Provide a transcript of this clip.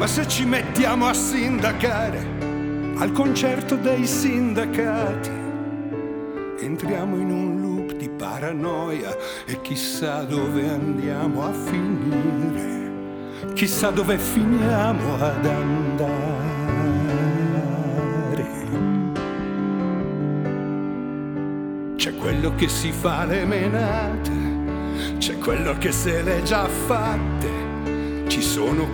Ma se ci mettiamo a sindacare al concerto dei sindacati, entriamo in un loop di paranoia e chissà dove andiamo a finire, chissà dove finiamo ad andare. C'è quello che si fa le menate, c'è quello che se le già fatte, ci sono